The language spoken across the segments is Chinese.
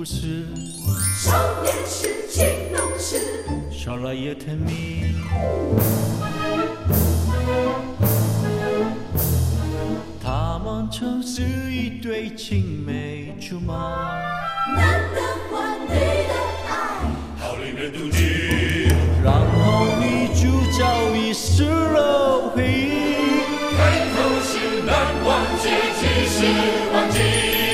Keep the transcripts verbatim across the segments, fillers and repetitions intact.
故事， 少年时情浓时， 说来也甜蜜。他们曾是一对青梅竹马， 男的换女的爱， 好令人妒忌。 然后女主角遗失了回忆， 开头是难忘，结局是忘记。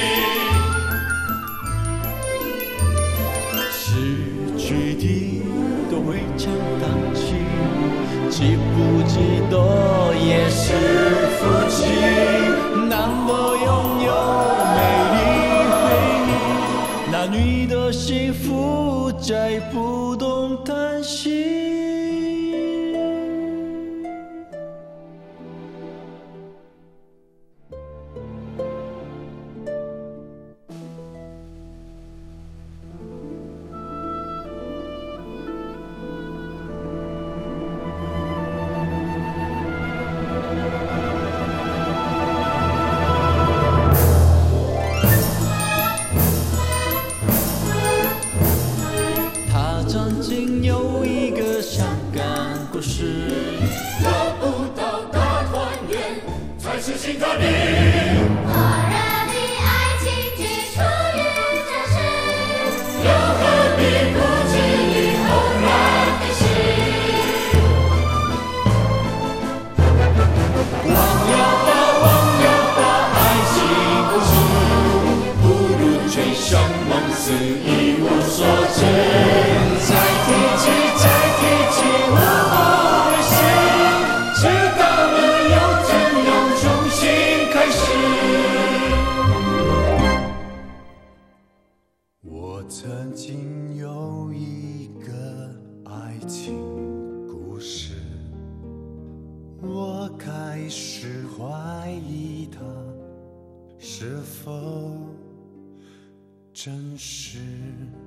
失去的都会常荡气，记不记得也是福气。难得拥有美丽回忆，男女的幸福再不懂叹息。曾经有一个香港故事， 得不到大团圆，才是心跳的。 火热的爱情只出于真实， 又何必不至于轰然飞逝？忘了吧，忘了吧，爱情故事，不如追上梦死，一无所知。再提起，再提起，我不会醒，知道了又怎样重新开始？ 我曾经有一个爱情故事，我开始怀疑它是否真实。